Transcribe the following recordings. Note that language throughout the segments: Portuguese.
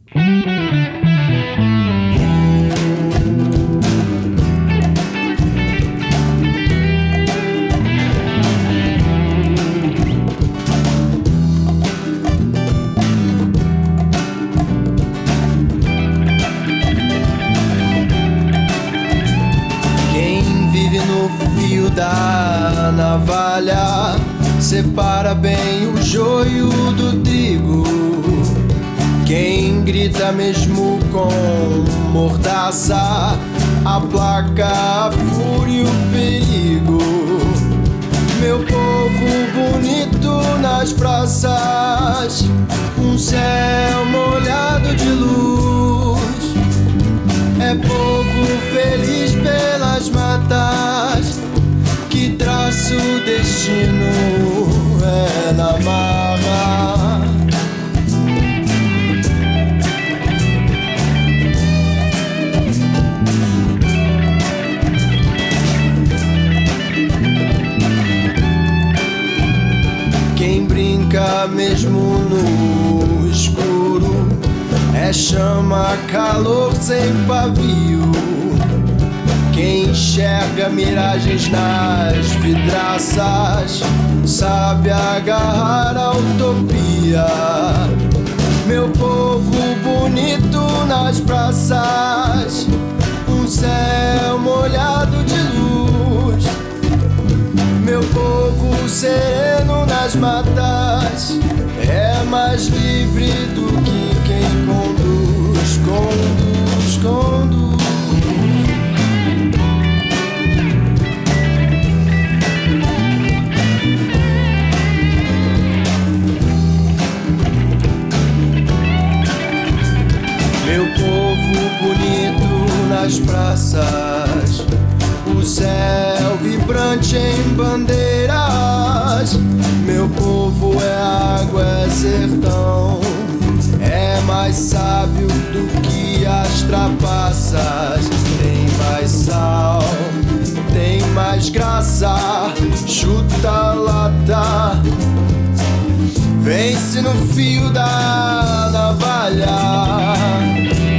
Da navalha separa bem o joio do trigo. Quem grita mesmo com mordaça aplaca a fúria e o perigo. Meu povo bonito nas praças, um céu molhado de luz. É povo feliz pelas matas que traça o destino, é na marra. Quem brinca mesmo no escuro é chama, calor sem pavio. Quem enxerga miragens nas vidraças sabe agarrar a utopia. Meu povo bonito nas praças, um céu molhado de luz. Meu povo sereno nas matas é mais livre do que quem conduz, conduz, conduz. Meu povo bonito nas praças, o céu vibrante em bandeiras. Meu povo é água, é sertão, é mais sábio do que as trapaças. Tem mais sal, tem mais graça, chuta a lata, vence no fio da navalha.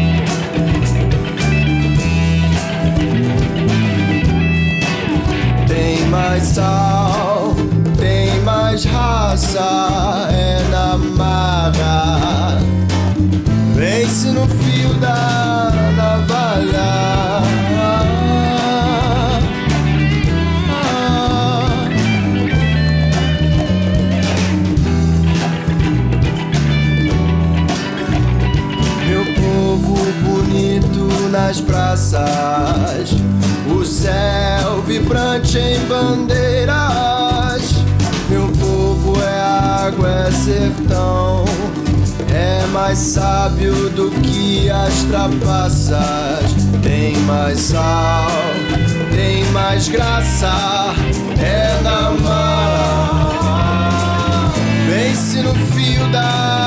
Tem mais sal, tem mais raça, é na marra, vence no fio da navalha. Meu povo bonito nas praças, o céu vibrante em bandeiras. Meu povo é água, é sertão, é mais sábio do que as trapaças. Tem mais sal, tem mais graça, é na mar, vence no fio da